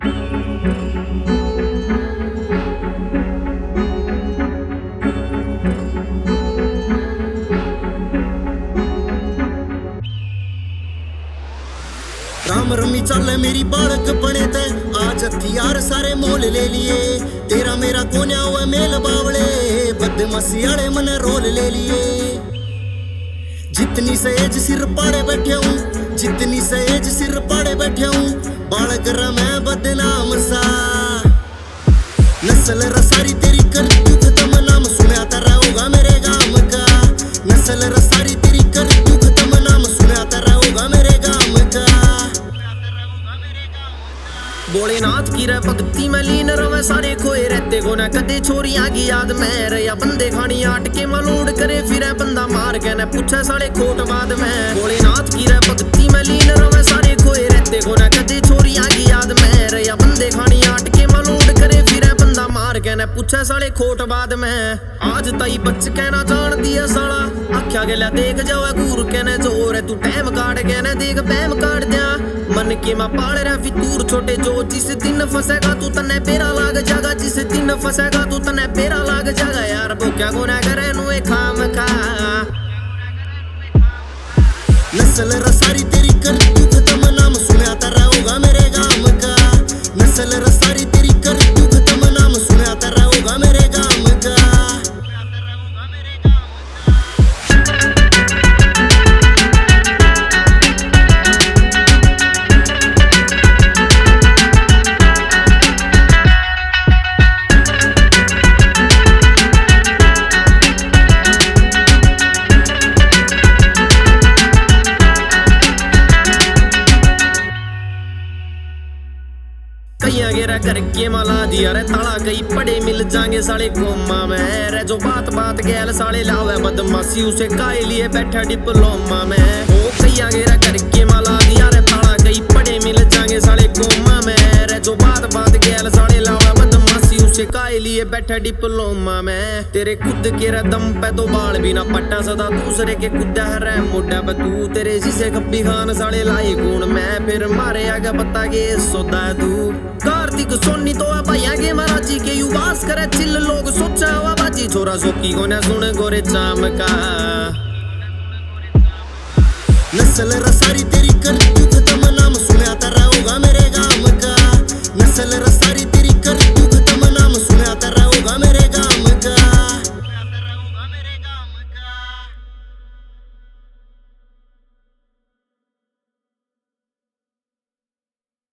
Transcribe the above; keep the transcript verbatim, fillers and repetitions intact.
Ram rummy चल मेरी बालक बने ते आज हथियार सारे मोल ले लिए तेरा मेरा कोन्या हुआ मेल बावले बदमाशी आले मने रोल ले लिए जितनी सहेज सिर पाड़े बैठे हूँ जितनी सहेज सिर पाड़े बैठे हूँ बालक मैं बदनाम सा नस्ल रसारी तेरी कर तू खत्म नाम सुना तेरा होगा मेरे गाम का नस्ल रसारी तेरी कर तू खत्म नाम सुना तेरा होगा मेरे गाम का भोलेनाथ की रे भक्ति में लीन रवे सारे खोए रहते को ना कदे छोरियां की याद में रहा बंदे खानी आट के मलोड करे फिर बंदा मार के न पूछे साले खोट बाद में भोलेनाथ की रे भक्ति में लीन रवे सारे खोए रहते को ना कदे छोरियां की याद में रहा बंदे खानी आट के मलोड करे फिर बंदा मार के न पूछे साले खोट बाद में आज ताई बच के ना जान दिया साला आख्या गया देख जावे गुरु कहने जोर है तू टाइम काट के न देख बैम काट दिया मन के मां पाल रहा फितूर छोटे जो जिस दिन फंसेगा तू तने बेरा लाग जागा जिस दिन फंसेगा तू तने बेरा लाग जागा यार वो क्या गुनाह करे नुए खाम खा नस्ल रसारी तेरी कर तू खत्म नाम सुना तेरा होगा मेरे गाम का नस्ल रसारी तेरी कर तू खत्म नाम सुना तेरा होगा मेरे गाम का गेरा करके मला दिया रे ताला कई पड़े मिल जाएंगे साले कोमा में रे जो बात बात गैल साले लावे बदमाशी उसे काहे लिए बैठा डिप्लोमा में ओ कईया गेरा करके मला दिया रे ताला कई पड़े मिल जाएंगे साले कोमा में रे जो बात बात गैल साले लावे बदमाशी उसे काहे लिए बैठा डिप्लोमा में तेरे खुद के रे दम पे तो बाल भी ना पट्टा सदा दूसरे के कुदा रे मोटा पे तू तेरे जिसे कब्बी खान साले लाई गुण मैं फिर मारे आगे पता के सोदा तू कार्तिक सोनी तो भैया के महाराजी के युवास करे चिल लोग सोचा हवा बाजी छोरा सोकी को न सुन गोरे चाम का नस्ल रसारी तेरी कर तू खत्म नाम सुना तेरा होगा मेरे